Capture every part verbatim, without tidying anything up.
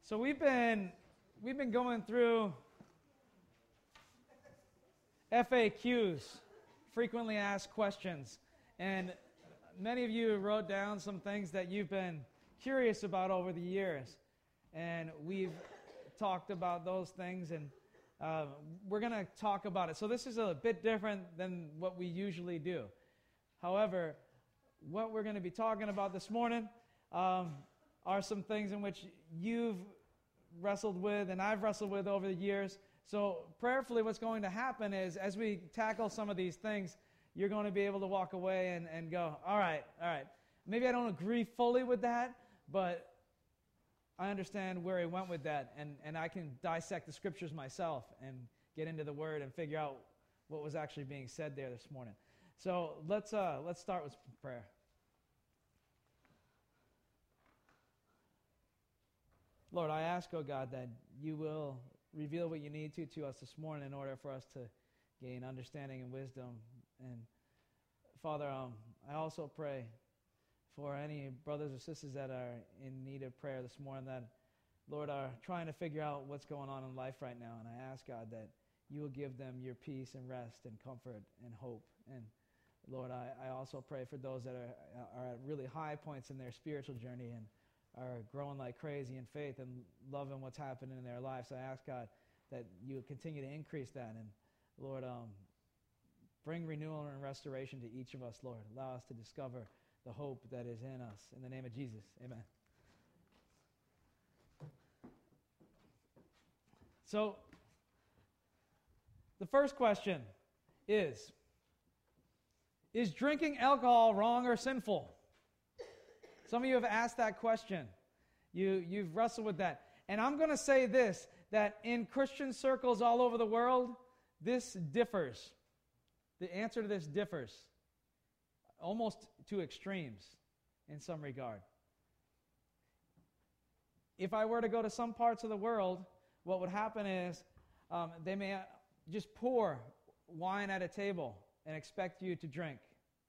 So we've been we've been going through F A Qs, frequently asked questions, and many of you wrote down some things that you've been curious about over the years, and we've talked about those things, and uh, we're going to talk about it. So this is a bit different than what we usually do. However, what we're going to be talking about this morning um, are some things in which you've wrestled with and I've wrestled with over the years. So prayerfully what's going to happen is as we tackle some of these things, you're going to be able to walk away and, and go, all right, all right. Maybe I don't agree fully with that, but I understand where he went with that, and, and I can dissect the scriptures myself and get into the Word and figure out what was actually being said there this morning. So let's uh, let's start with prayer. Lord, I ask, oh God, that you will reveal what you need to to us this morning in order for us to gain understanding and wisdom. And Father, um, I also pray for any brothers or sisters that are in need of prayer this morning that, Lord, are trying to figure out what's going on in life right now. And I ask, God, that you will give them your peace and rest and comfort and hope. And Lord, I, I also pray for those that are, are at really high points in their spiritual journey and are growing like crazy in faith and loving what's happening in their lives. So I ask, God, that you would continue to increase that. And Lord, um, bring renewal and restoration to each of us, Lord. Allow us to discover the hope that is in us. In the name of Jesus, amen. So, the first question is, is drinking alcohol wrong or sinful? Some of you have asked that question. You, you've wrestled with that. And I'm going to say this, that in Christian circles all over the world, this differs. The answer to this differs almost to extremes in some regard. If I were to go to some parts of the world, what would happen is um, they may just pour wine at a table and expect you to drink.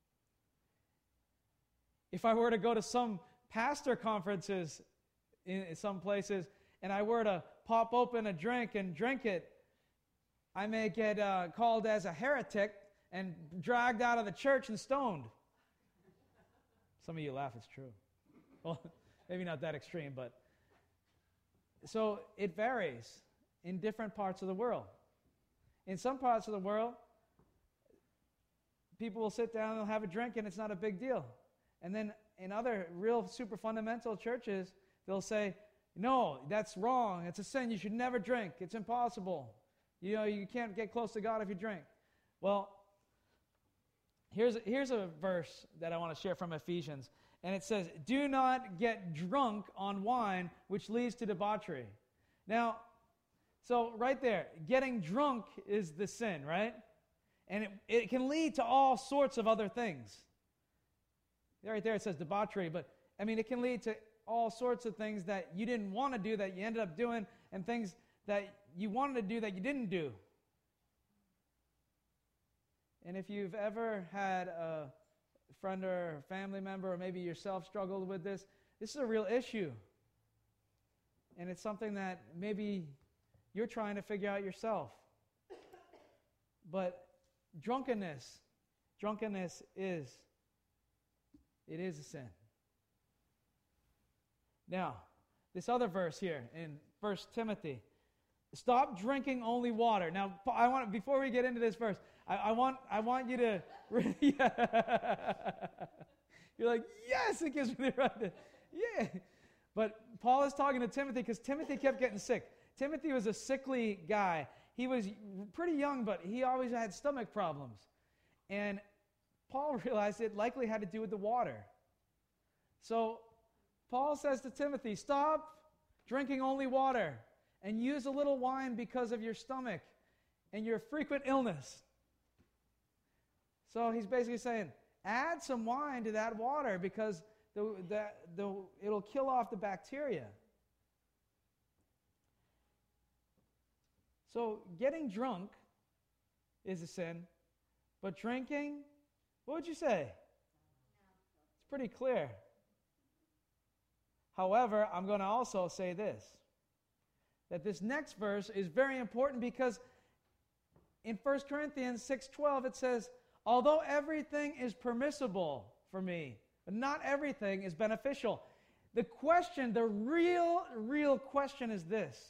If I were to go to some pastor conferences in some places and I were to pop open a drink and drink it, I may get uh, called as a heretic and dragged out of the church and stoned. Some of you laugh, it's true. Well, maybe not that extreme, but so it varies in different parts of the world. In some parts of the world, people will sit down and they'll have a drink and it's not a big deal. And then in other real super fundamental churches, they'll say, no, that's wrong. It's a sin. You should never drink. It's impossible. You know, you can't get close to God if you drink. Well, here's, here's a verse that I want to share from Ephesians. And it says, do not get drunk on wine, which leads to debauchery. Now, so right there, getting drunk is the sin, right? And it, it can lead to all sorts of other things. Right there it says debauchery, but I mean, it can lead to all sorts of things that you didn't want to do that you ended up doing, and things that you wanted to do that you didn't do. And if you've ever had a friend or family member, or maybe yourself struggled with this, this is a real issue. And it's something that maybe you're trying to figure out yourself. But drunkenness, drunkenness is It is a sin. Now, this other verse here in First Timothy, stop drinking only water. Now, I want before we get into this verse, I, I want I want you to. You're like, yes, it gives me the right to, yeah. But Paul is talking to Timothy because Timothy kept getting sick. Timothy was a sickly guy. He was pretty young, but he always had stomach problems, and Paul realized it likely had to do with the water. So Paul says to Timothy, stop drinking only water and use a little wine because of your stomach and your frequent illness. So he's basically saying, add some wine to that water because the, the, the, it'll kill off the bacteria. So getting drunk is a sin, but drinking, what would you say? It's pretty clear. However, I'm going to also say this. that this next verse is very important, because in First Corinthians six twelve it says, although everything is permissible for me, but not everything is beneficial. The question, the real, real question is this: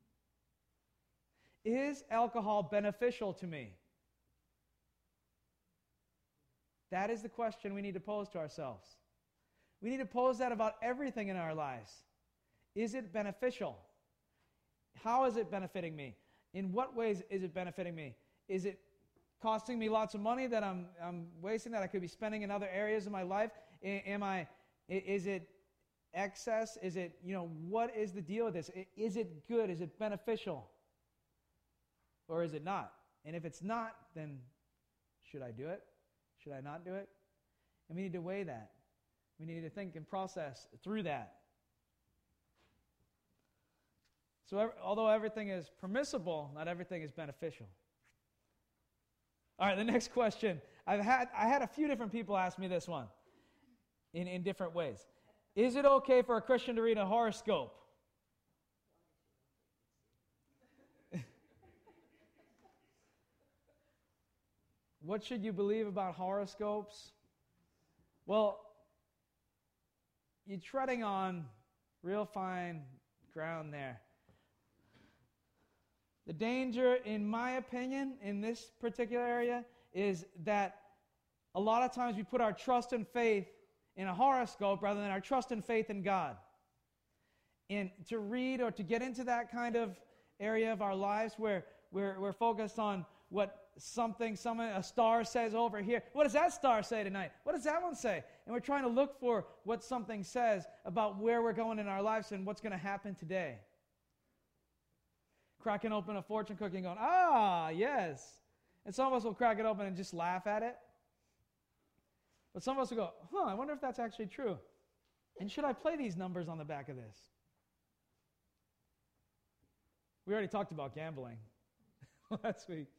is alcohol beneficial to me? That is the question we need to pose to ourselves. We need to pose that about everything in our lives. Is it beneficial? How is it benefiting me? In what ways is it benefiting me? Is it costing me lots of money that I'm, I'm wasting, that I could be spending in other areas of my life? Am I, is it excess? Is it, you know, what is the deal with this? Is it good? Is it beneficial? Or is it not? And if it's not, then should I do it? Should I not do it? And we need to weigh that. We need to think and process through that. So although everything is permissible, not everything is beneficial. All right, the next question. I've had I had a few different people ask me this one in, in different ways. Is it okay for a Christian to read a horoscope? What should you believe about horoscopes? Well, you're treading on real fine ground there. The danger, in my opinion, in this particular area, is that a lot of times we put our trust and faith in a horoscope rather than our trust and faith in God. And to read or to get into that kind of area of our lives where we're, we're focused on what something, someone, a star says over here. What does that star say tonight? What does that one say? And we're trying to look for what something says about where we're going in our lives and what's going to happen today. Cracking open a fortune cookie and going, ah, yes. And some of us will crack it open and just laugh at it. But some of us will go, huh, I wonder if that's actually true. And should I play these numbers on the back of this? We already talked about gambling last week.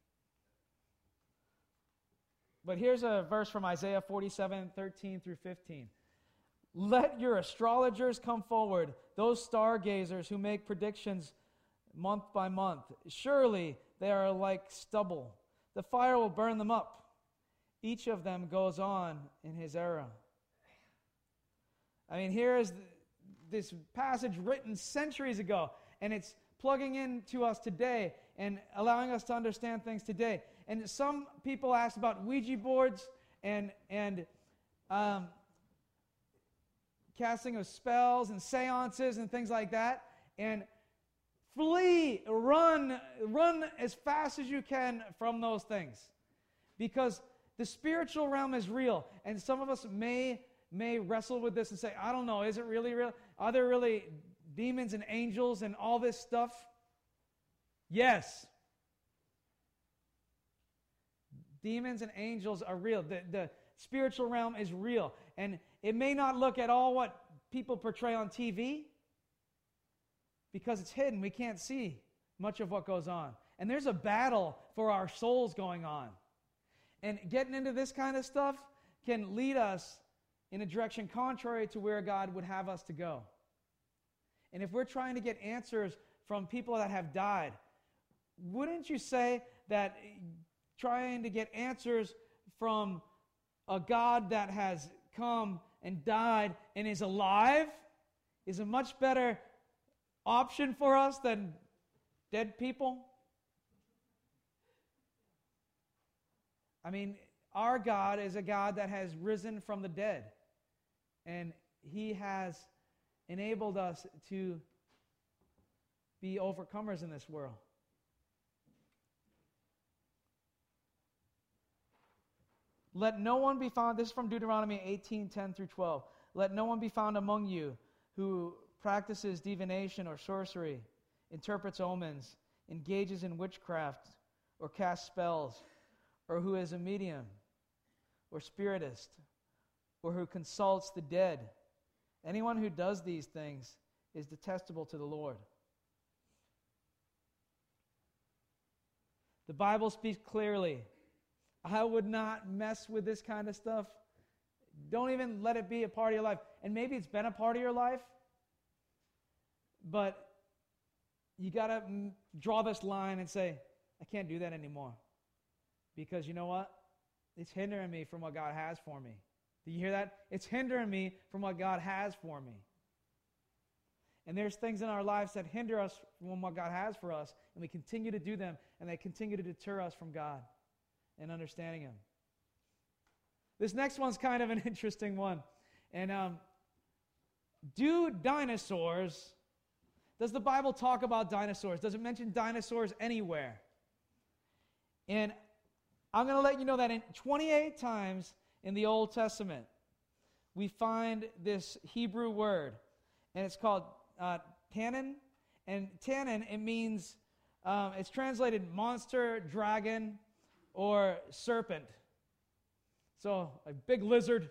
But here's a verse from Isaiah forty-seven, thirteen through fifteen. Let your astrologers come forward, those stargazers who make predictions month by month. Surely they are like stubble. The fire will burn them up. Each of them goes on in his era. I mean, here is this passage written centuries ago, and it's plugging into us today and allowing us to understand things today. And some people ask about Ouija boards and and um, casting of spells and seances and things like that. And flee, run, run as fast as you can from those things. Because the spiritual realm is real. And some of us may, may wrestle with this and say, I don't know, is it really real? Are there really demons and angels and all this stuff? Yes. Demons and angels are real. The, the spiritual realm is real. And it may not look at all what people portray on T V, because it's hidden. We can't see much of what goes on. And there's a battle for our souls going on. And getting into this kind of stuff can lead us in a direction contrary to where God would have us to go. And if we're trying to get answers from people that have died, wouldn't you say that trying to get answers from a God that has come and died and is alive is a much better option for us than dead people? I mean, our God is a God that has risen from the dead, and He has enabled us to be overcomers in this world. Let no one be found, this is from Deuteronomy eighteen, ten through twelve. Let no one be found among you who practices divination or sorcery, interprets omens, engages in witchcraft, or casts spells, or who is a medium, or spiritist, or who consults the dead. Anyone who does these things is detestable to the Lord. The Bible speaks clearly. I would not mess with this kind of stuff. Don't even let it be a part of your life. And maybe it's been a part of your life, but you got to mm, draw this line and say, I can't do that anymore. Because you know what? It's hindering me from what God has for me. Do you hear that? It's hindering me from what God has for me. And there's things in our lives that hinder us from what God has for us, and we continue to do them, and they continue to deter us from God and understanding Him. This next one's kind of an interesting one. And um, do dinosaurs, does the Bible talk about dinosaurs? Does it mention dinosaurs anywhere? And I'm going to let you know that in twenty-eight times in the Old Testament, we find this Hebrew word, and it's called uh, tannin. And tannin, it means, um, it's translated monster, dragon, or serpent. So, a big lizard,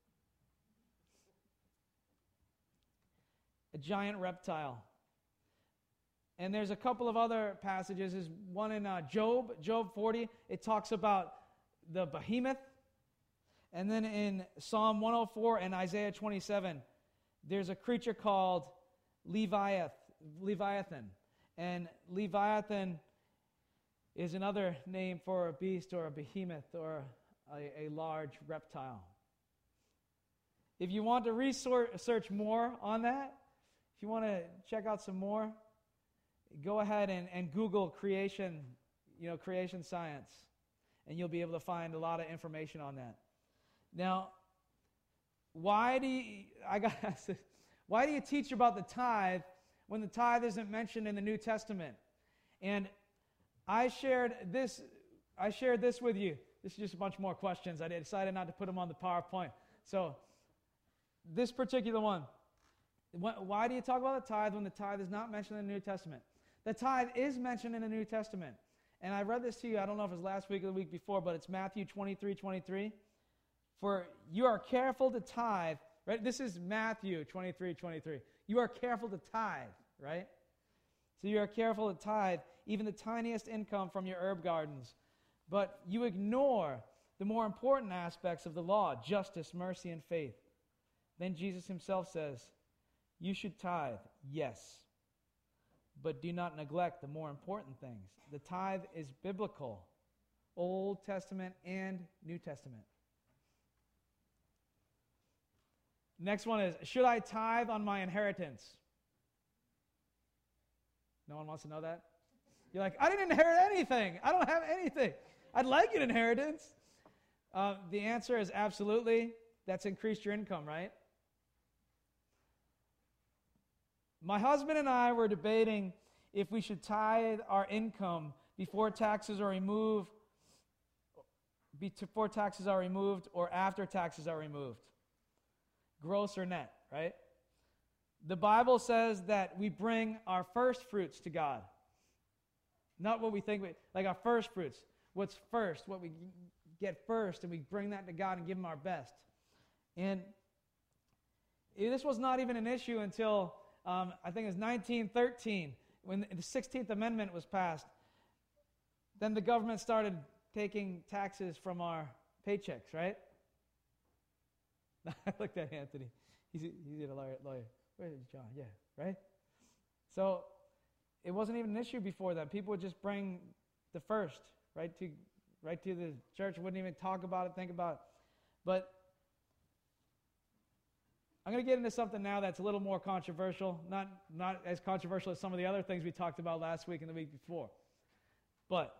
a giant reptile. And there's a couple of other passages. There's one in uh, Job, Job forty. It talks about the behemoth. And then in Psalm one oh four and Isaiah twenty-seven, there's a creature called Leviath, Leviathan. And Leviathan is another name for a beast or a behemoth or a, a large reptile. If you want to research more on that, if you want to check out some more, go ahead and, and Google creation, you know, creation science, and you'll be able to find a lot of information on that. Now, why do you, I got why do you teach about the tithe when the tithe isn't mentioned in the New Testament? And I shared this, I shared this with you. This is just a bunch more questions. I decided not to put them on the PowerPoint. So, this particular one, why do you talk about the tithe when the tithe is not mentioned in the New Testament? The tithe is mentioned in the New Testament. And I read this to you, I don't know if it was last week or the week before, but it's Matthew twenty-three twenty-three. For you are careful to tithe, right? This is Matthew twenty-three twenty-three. You are careful to tithe, right? So you are careful to tithe even the tiniest income from your herb gardens. But you ignore the more important aspects of the law, justice, mercy, and faith. Then Jesus himself says, you should tithe, yes, but do not neglect the more important things. The tithe is biblical, Old Testament and New Testament. Next one is, should I tithe on my inheritance? No one wants to know that? You're like, I didn't inherit anything. I don't have anything. I'd like an inheritance. Uh, the answer is absolutely. That's increased your income, right? My husband and I were debating if we should tithe our income before taxes are removed, before taxes are removed, or after taxes are removed. Gross or net, right? The Bible says that we bring our first fruits to God. Not what we think, we, like our first fruits. What's first, what we get first, and we bring that to God and give Him our best. And this was not even an issue until Um, I think it was nineteen thirteen, when the sixteenth Amendment was passed. Then the government started taking taxes from our paychecks, right? I looked at Anthony. He's a, he's a lawyer. lawyer. Where is John? Yeah, right? So it wasn't even an issue before that. People would just bring the first right to, right to the church. Wouldn't even talk about it, think about it. But I'm going to get into something now that's a little more controversial, not, not as controversial as some of the other things we talked about last week and the week before. But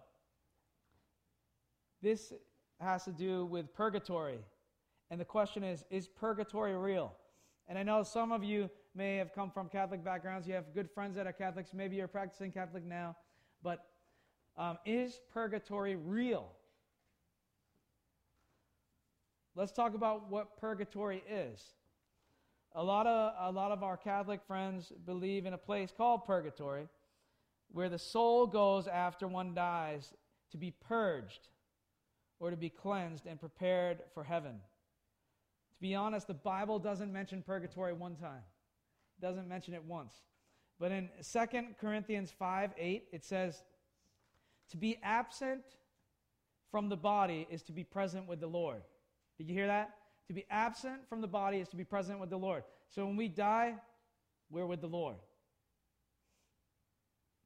this has to do with purgatory. And the question is, is purgatory real? And I know some of you may have come from Catholic backgrounds. You have good friends that are Catholics. Maybe you're practicing Catholic now. But um, is purgatory real? Let's talk about what purgatory is. A lot of a lot of our Catholic friends believe in a place called purgatory, where the soul goes after one dies to be purged or to be cleansed and prepared for heaven. To be honest, the Bible doesn't mention purgatory one time. It doesn't mention it once. But in Second Corinthians five eight, it says, to be absent from the body is to be present with the Lord. Did you hear that? To be absent from the body is to be present with the Lord. So when we die, we're with the Lord.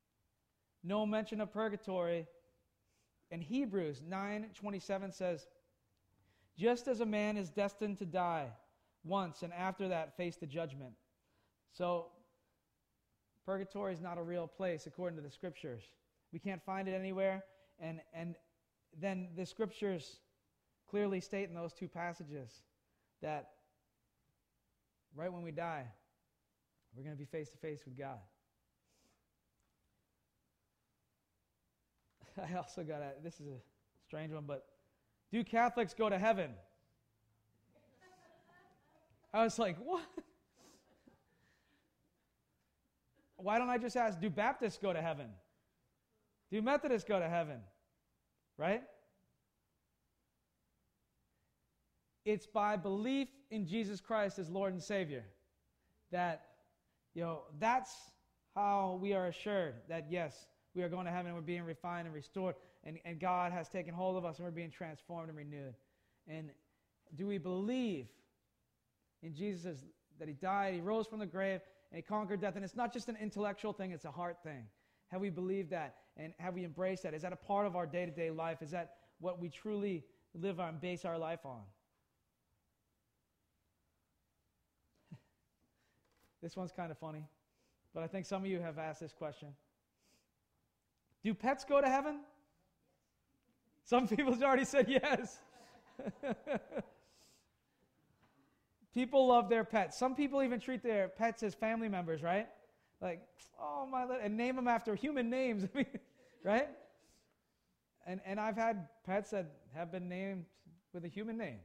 no mention of purgatory. And Hebrews nine twenty-seven says, just as a man is destined to die once and after that face the judgment. So purgatory is not a real place according to the scriptures. We can't find it anywhere. And, and then the scriptures clearly state in those two passages that right when we die, we're going to be face to face with God. I also got a, this is a strange one, but do Catholics go to heaven? I was like, what? Why don't I just ask, do Baptists go to heaven? Do Methodists go to heaven? Right? It's by belief in Jesus Christ as Lord and Savior that, you know, that's how we are assured that, yes, we are going to heaven and we're being refined and restored, and, and God has taken hold of us and we're being transformed and renewed. And do we believe in Jesus, that He died, He rose from the grave, and He conquered death? And it's not just an intellectual thing, it's a heart thing. Have we believed that? And have we embraced that? Is that a part of our day-to-day life? Is that what we truly live on, base our life on? This one's kind of funny, but I think some of you have asked this question. Do pets go to heaven? Some people have already said yes. People love their pets. Some people even treat their pets as family members, right? Like, oh my, li-, and name them after human names, right? And and I've had pets that have been named with a human name.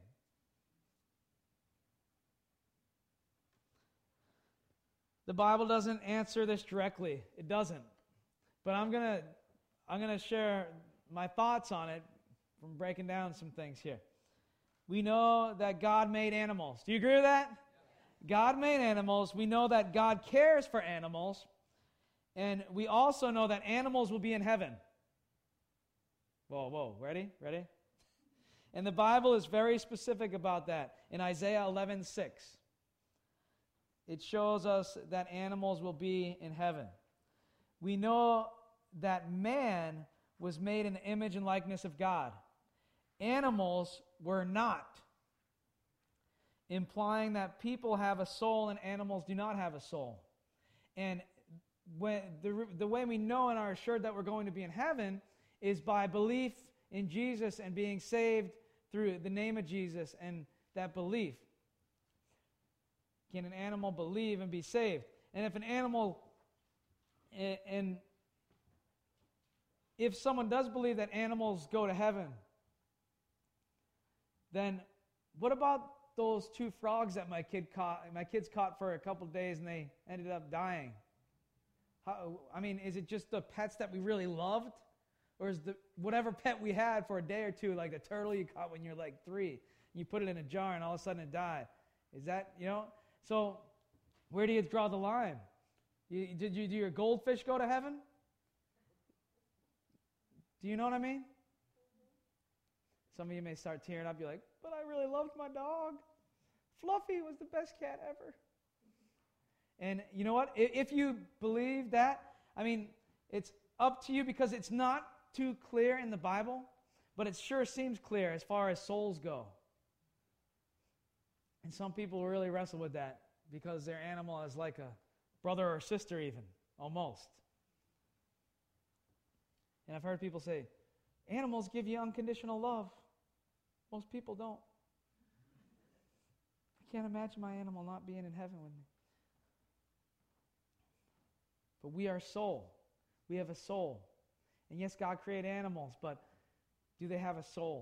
The Bible doesn't answer this directly. It doesn't. But I'm gonna I'm gonna share my thoughts on it from breaking down some things here. We know that God made animals. Do you agree with that? God made animals. We know that God cares for animals. And we also know that animals will be in heaven. Whoa, whoa, ready? Ready? And the Bible is very specific about that. In Isaiah eleven six, it shows us that animals will be in heaven. We know that man was made in the image and likeness of God. Animals were not, implying that people have a soul and animals do not have a soul. And when the, the way we know and are assured that we're going to be in heaven is by belief in Jesus and being saved through the name of Jesus and that belief. Can an animal believe and be saved? And if an animal, and if someone does believe that animals go to heaven, then what about those two frogs that my kid caught? My kids caught for a couple of days and they ended up dying. How, I mean, is it just the pets that we really loved, or is the whatever pet we had for a day or two, like the turtle you caught when you're like three, and you put it in a jar and all of a sudden it died? Is that, you know? So where do you draw the line? You, did you do your goldfish go to heaven? Do you know what I mean? Some of you may start tearing up. You're like, but I really loved my dog. Fluffy was the best cat ever. And you know what? If you believe that, I mean, it's up to you because it's not too clear in the Bible, but it sure seems clear as far as souls go. And some people really wrestle with that because their animal is like a brother or sister even, almost. And I've heard people say, animals give you unconditional love. Most people don't. I can't imagine my animal not being in heaven with me. But we are soul. We have a soul. And yes, God created animals, but do they have a soul?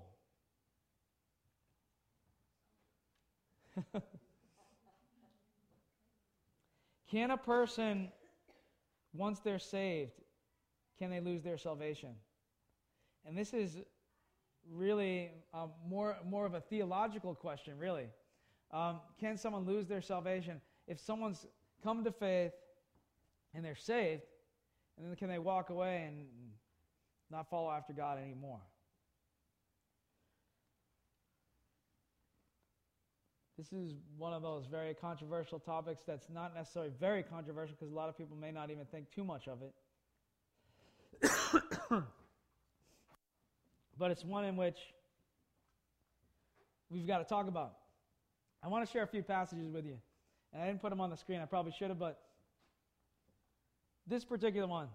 Can a person, once they're saved, can they lose their salvation? And this is really um, more, more of a theological question, really. Um, can someone lose their salvation? If someone's come to faith and they're saved, and then can they walk away and not follow after God anymore? This is one of those very controversial topics that's not necessarily very controversial because a lot of people may not even think too much of But it's one in which we've got to talk about. I want to share a few passages with you. And I didn't put them on the screen. I probably should have, but this particular one.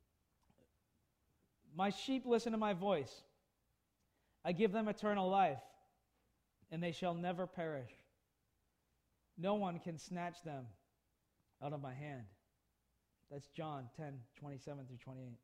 My sheep listen to my voice. I give them eternal life, and they shall never perish. No one can snatch them out of my hand. That's John ten, twenty-seven through twenty-eight.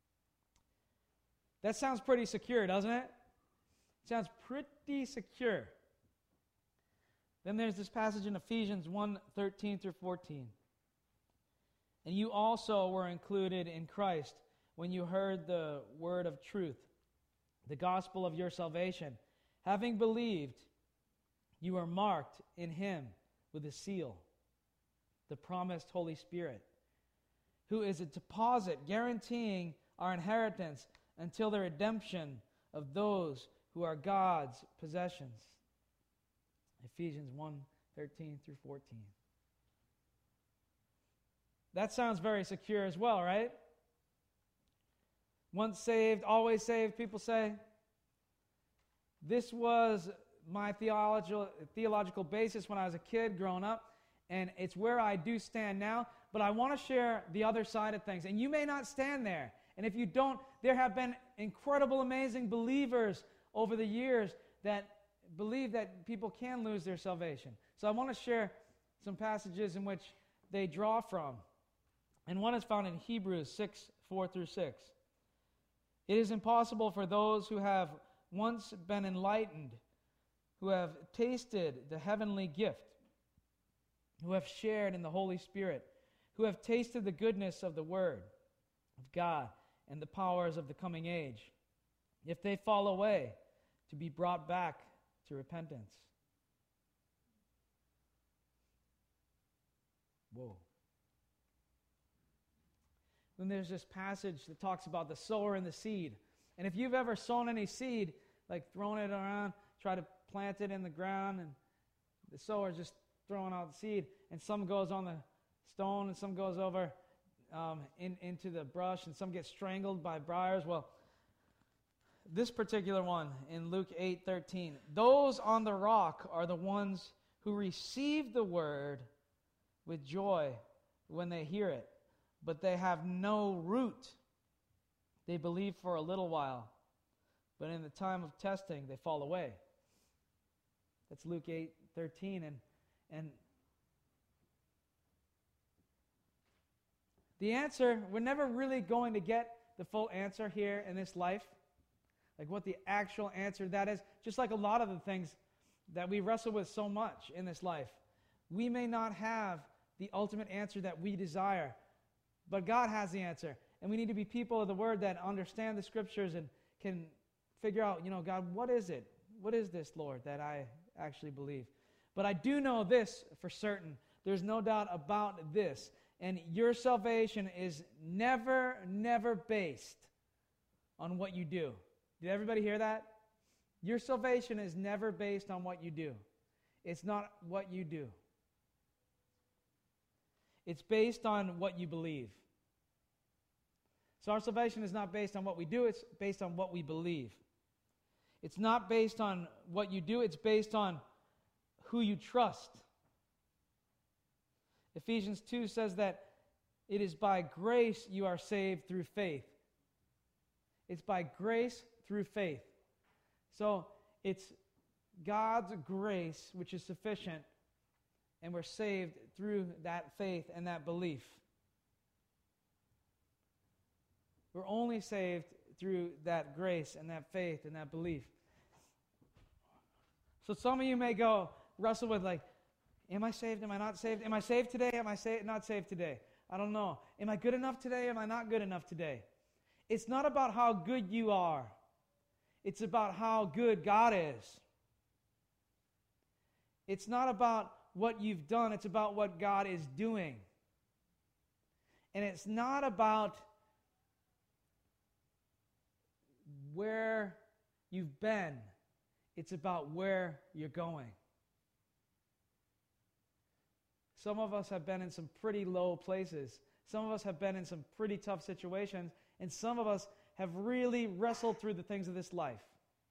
That sounds pretty secure, doesn't it? It sounds pretty secure. Then there's this passage in Ephesians one, thirteen through fourteen. And you also were included in Christ when you heard the word of truth, the gospel of your salvation. Having believed, you are marked in him with a seal, the promised Holy Spirit, who is a deposit guaranteeing our inheritance until the redemption of those who are God's possessions. Ephesians one, thirteen through fourteen. That sounds very secure as well, right? Once saved, always saved, people say. This was my theological, theological basis when I was a kid growing up, and it's where I do stand now, but I want to share the other side of things. And you may not stand there, and if you don't, there have been incredible, amazing believers over the years that believe that people can lose their salvation. So I want to share some passages in which they draw from. And one is found in Hebrews six, four through six. It is impossible for those who have once been enlightened, who have tasted the heavenly gift, who have shared in the Holy Spirit, who have tasted the goodness of the Word of God and the powers of the coming age, if they fall away, to be brought back to repentance. Whoa. Then there's this passage that talks about the sower and the seed. And if you've ever sown any seed, like thrown it around, try to plant it in the ground, and the sower is just throwing out the seed, and some goes on the stone, and some goes over um, in, into the brush, and some get strangled by briars. Well, this particular one in Luke eight thirteen, those on the rock are the ones who receive the word with joy when they hear it, but they have no root. They believe for a little while, but in the time of testing, they fall away. That's Luke eight thirteen, and and the answer, we're never really going to get the full answer here in this life, like what the actual answer to that is. Just like a lot of the things that we wrestle with so much in this life, we may not have the ultimate answer that we desire, but God has the answer. And we need to be people of the Word that understand the Scriptures and can figure out, you know, God, what is it? What is this, Lord, that I actually believe? But I do know this for certain. There's no doubt about this. And your salvation is never, never based on what you do. Did everybody hear that? Your salvation is never based on what you do. It's not what you do. It's based on what you believe. So our salvation is not based on what we do, it's based on what we believe. It's not based on what you do, it's based on who you trust. Ephesians two says that it is by grace you are saved through faith. It's by grace through faith. So it's God's grace which is sufficient, and we're saved through that faith and that belief. We're only saved through that grace and that faith and that belief. So some of you may go wrestle with like, am I saved? Am I not saved? Am I saved today? Am I saved, not saved today? I don't know. Am I good enough today? Am I not good enough today? It's not about how good you are. It's about how good God is. It's not about what you've done. It's about what God is doing. And it's not about where you've been. It's about where you're going. Some of us have been in some pretty low places. Some of us have been in some pretty tough situations, and some of us have really wrestled through the things of this life.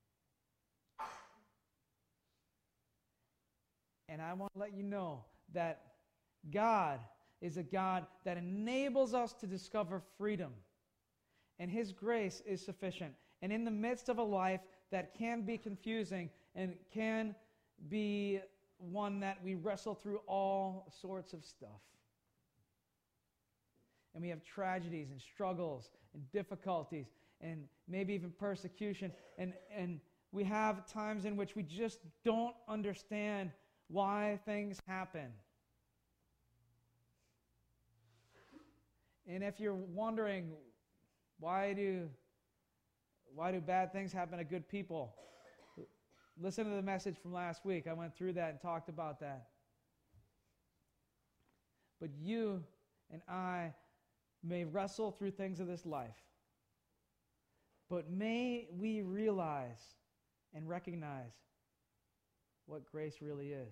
And I want to let you know that God is a God that enables us to discover freedom. And His grace is sufficient. And in the midst of a life that can be confusing and can be one that we wrestle through all sorts of stuff. And we have tragedies and struggles and difficulties and maybe even persecution. And, and we have times in which we just don't understand why things happen. And if you're wondering, why do, why do bad things happen to good people? Listen to the message from last week. I went through that and talked about that. But you and I may wrestle through things of this life. But may we realize and recognize what grace really is.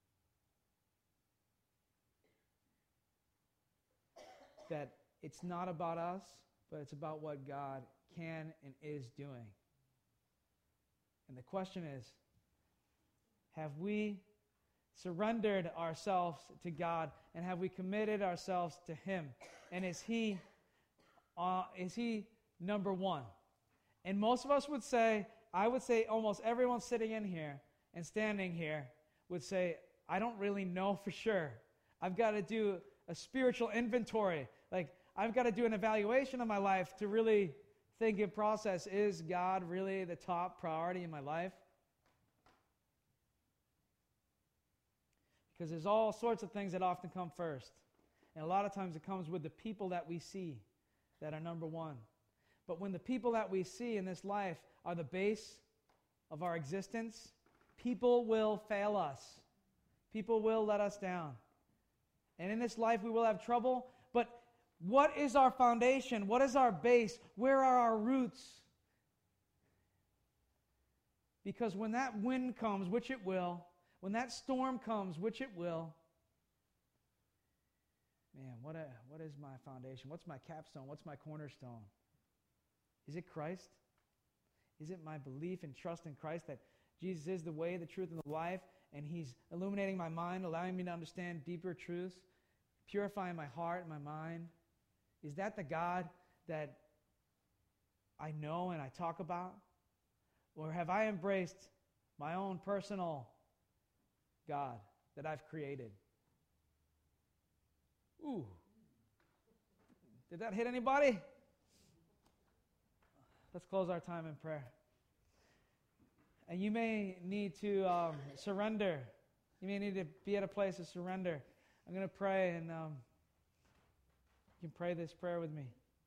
That it's not about us, but it's about what God can and is doing. And the question is, have we surrendered ourselves to God, and have we committed ourselves to Him? And is He, uh, is He number one? And most of us would say, I would say almost everyone sitting in here and standing here would say, I don't really know for sure. I've got to do a spiritual inventory. Like, I've got to do an evaluation of my life to really think and process, is God really the top priority in my life? Because there's all sorts of things that often come first. And a lot of times it comes with the people that we see that are number one. But when the people that we see in this life are the base of our existence, people will fail us. People will let us down. And in this life we will have trouble, but what is our foundation? What is our base? Where are our roots? Because when that wind comes, which it will, when that storm comes, which it will, man, what a, what is my foundation? What's my capstone? What's my cornerstone? Is it Christ? Is it my belief and trust in Christ that Jesus is the way, the truth, and the life, and He's illuminating my mind, allowing me to understand deeper truths, purifying my heart and my mind? Is that the God that I know and I talk about? Or have I embraced my own personal God that I've created? Ooh. Did that hit anybody? Let's close our time in prayer. And you may need to um, surrender. You may need to be at a place of surrender. I'm going to pray, and um, you can pray this prayer with me.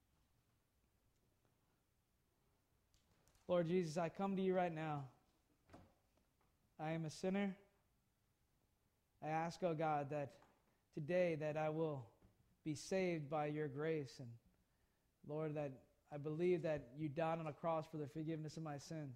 Lord Jesus, I come to you right now. I am a sinner. I ask, oh God, that today that I will be saved by your grace. And Lord, that I believe that you died on a cross for the forgiveness of my sins.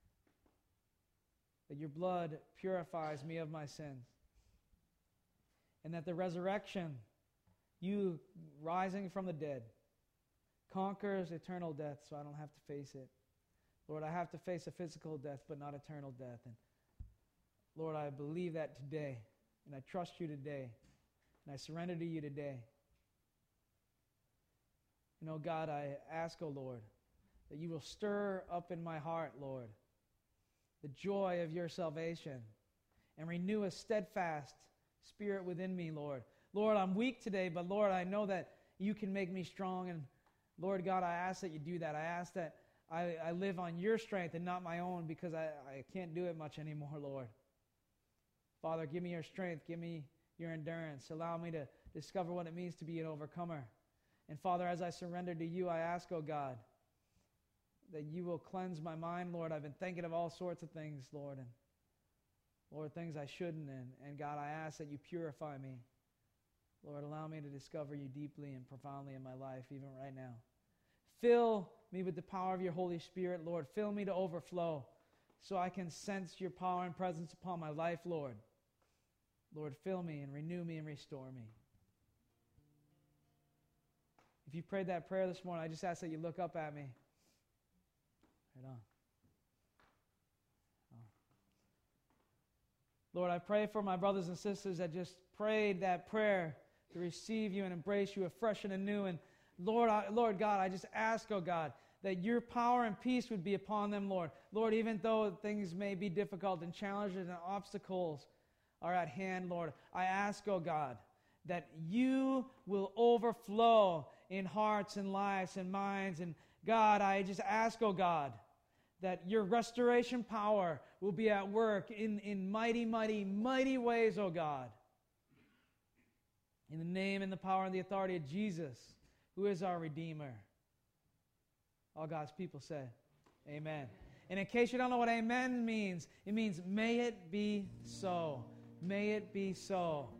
That your blood purifies me of my sins. And that the resurrection, you rising from the dead, conquers eternal death so I don't have to face it. Lord, I have to face a physical death but not eternal death. And Lord, I believe that today. And I trust you today. And I surrender to you today. And oh God, I ask, oh Lord, that you will stir up in my heart, Lord, the joy of your salvation and renew a steadfast spirit within me, Lord. Lord, I'm weak today, but Lord, I know that you can make me strong. And Lord God, I ask that you do that. I ask that I, I live on your strength and not my own, because I, I can't do it much anymore, Lord. Father, give me your strength. Give me your endurance. Allow me to discover what it means to be an overcomer. And Father, as I surrender to you, I ask, oh God, that you will cleanse my mind, Lord. I've been thinking of all sorts of things, Lord, and Lord, things I shouldn't. And, and God, I ask that you purify me. Lord, allow me to discover you deeply and profoundly in my life, even right now. Fill me with the power of your Holy Spirit, Lord. Fill me to overflow so I can sense your power and presence upon my life, Lord. Lord, fill me and renew me and restore me. If you prayed that prayer this morning, I just ask that you look up at me. Right on. Oh. Lord, I pray for my brothers and sisters that just prayed that prayer to receive you and embrace you afresh and anew. And Lord, I, Lord God, I just ask, oh God, that your power and peace would be upon them, Lord. Lord, even though things may be difficult and challenges and obstacles are at hand, Lord, I ask, oh God, that you will overflow in hearts and lives and minds. And God, I just ask, oh God, that your restoration power will be at work in, in mighty, mighty, mighty ways, oh God. In the name and the power and the authority of Jesus, who is our Redeemer. All God's people say, amen. And in case you don't know what amen means, it means may it be so. May it be so.